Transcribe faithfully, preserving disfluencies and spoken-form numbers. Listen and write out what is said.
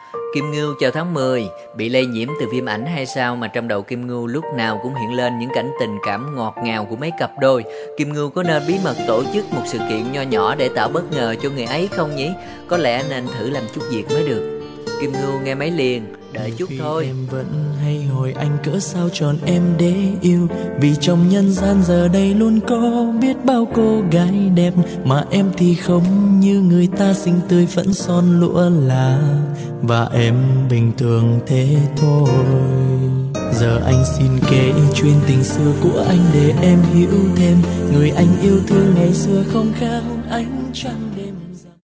Kim Ngưu chào tháng mười, bị lây nhiễm từ phim ảnh hay sao mà trong đầu Kim Ngưu lúc nào cũng hiện lên những cảnh tình cảm ngọt ngào của mấy cặp đôi. Kim Ngưu có nên bí mật tổ chức một sự kiện nho nhỏ để tạo bất ngờ cho người ấy không nhỉ? Có lẽ nên thử làm chút việc mới được. Kim Ngưu nghe máy liền, đợi chút thôi. Em vẫn hay hỏi anh cỡ sao tròn em để yêu, vì trong nhân gian giờ đây luôn có biết bao cô gái đẹp, mà em thì không như người ta xinh tươi phẫn son lụa là, và em bình thường thế thôi. Giờ anh xin kể chuyện tình xưa của anh để em hiểu thêm, người anh yêu thương ngày xưa không khác ánh trăng